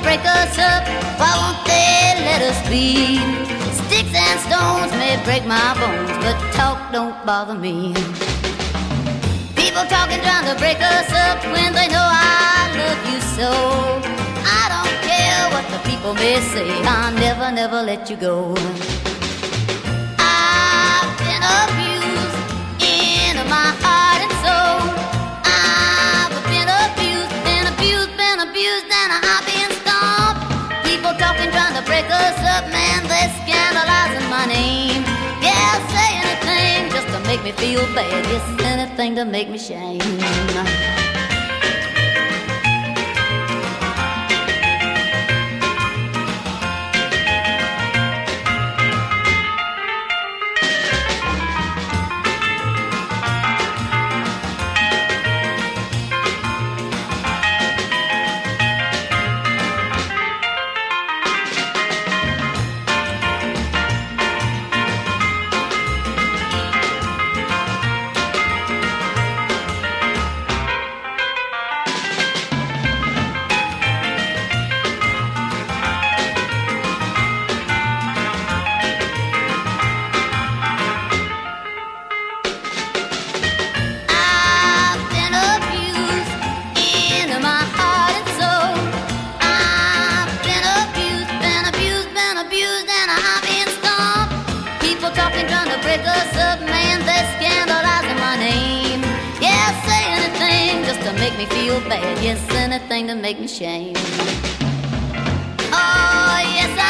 break us up, why won't they let us be? Sticks and stones may break my bones, but talk don't bother me. People talking trying to break us up when they know I love you so. I don't care what the people may say, I'll never, never let you go. I've been abused in my heart and soul. I've been abused, and I've been stomped. People talking trying to break us up, man, they're scandalizing my name. Yeah, say anything just to make me feel bad. Yes, anything to make me shame. Me feel bad, yes, anything to make me shame. Oh, yes,